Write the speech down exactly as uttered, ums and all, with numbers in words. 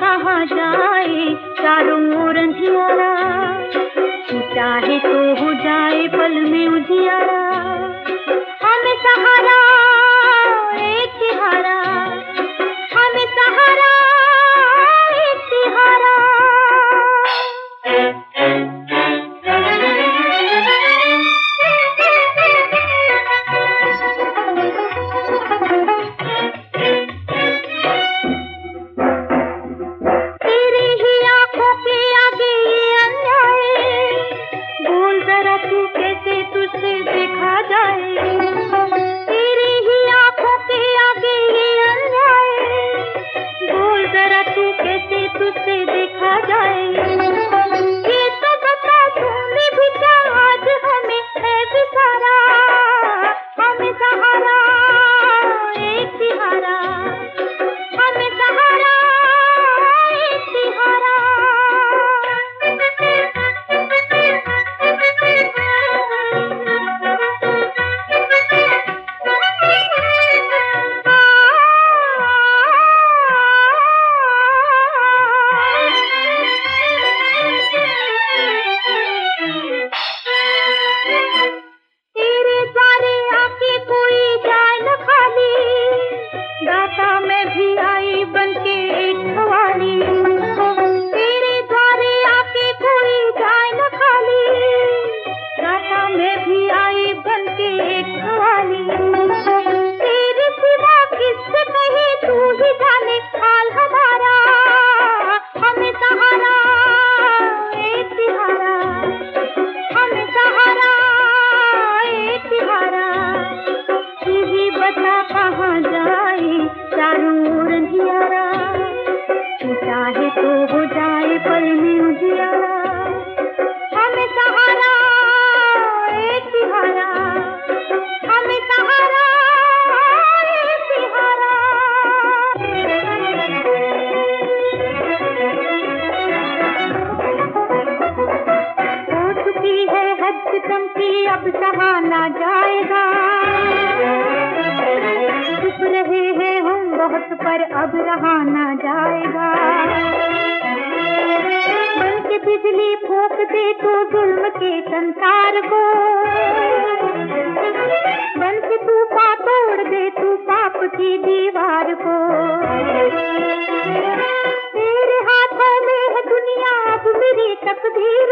कहाँ जाए चारों ओर अंधियारा, चाहे तो हो जाए पल में उजियारा। हमें सहारा एक सहारा, हमें सहारा एक सहारा। तेरी ही आंखों के आगे ये अन्याय, बोल जरा तू कैसे तुझसे देखा जाए। तेरी ही आंखों के आगे ये अन्याय, बोल जरा तू कैसे तुझसे देखा जाए। ये तो बता तूने भी क्या आज हमें है बेचारा, हमें सहारा एक सहारा, हमें सहारा एक सहारा। तेरे द्वारे आके कोई जाए न खाली, दाता मैं भी आई बनके एक सवाली। तेरे द्वारे आके कोई जाए न खाली, दाता मैं भी आई बनके एक सवाली। तेरे सिवा किससे कहे तू ही जाने हाल हमारा, हमें सहारा एक सहारा, हमें सहारा एक सहारा। तू ही बता कहाँ जाए चारों ओर अंधियारा, तू चाहे तो हो जाए पल में उजियारा। हमें सहारा एक सहारा, हमें सहारा एक सहारा। हो चुकी है हद सितम की अब सहा ना जाएगा, चुप रहे हैं हम बहुत पर अब रहा ना जाएगा। बन के बिजली फूंक दे तो जुल्म के संसार को, बन के तूफान तोड़ दे तू पाप की दीवार को। तेरे हाथों में है दुनिया अब मेरी तकदीर